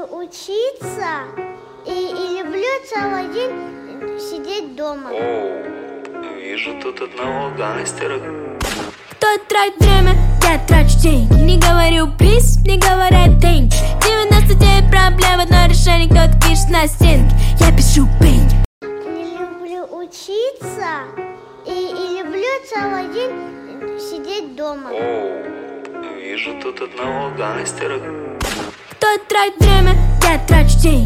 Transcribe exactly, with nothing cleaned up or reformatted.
учиться и, и люблю целый день сидеть дома. О, вижу тут одного гангстера. Кто тратит время, я трачу деньги. Не говорю приз, не говорят деньги. девяносто девять проблем, одно решение, кто-то пишет на стенке. Я пишу пень. Не люблю учиться и, и люблю целый день сидеть дома. О, вижу тут одного гангстера. Кто тратит время, я трачу деньги.